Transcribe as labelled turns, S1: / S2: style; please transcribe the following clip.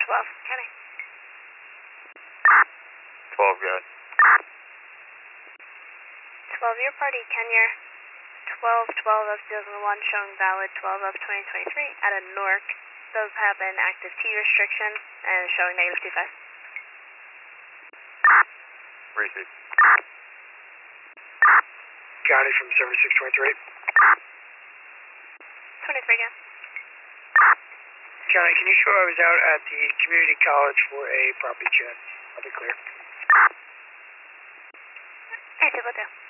S1: 12, County.
S2: 12, good.
S1: 12, your party, Kenya. 12 of 2001 showing valid 12 of 2023 at a Newark. Those have an active T restriction and showing negative 25.
S2: Receive.
S3: County from service 623.
S1: 23 again.
S3: County, can you show I was out at the community college for a property check? I'll be clear.
S1: Alright, 2 go 2.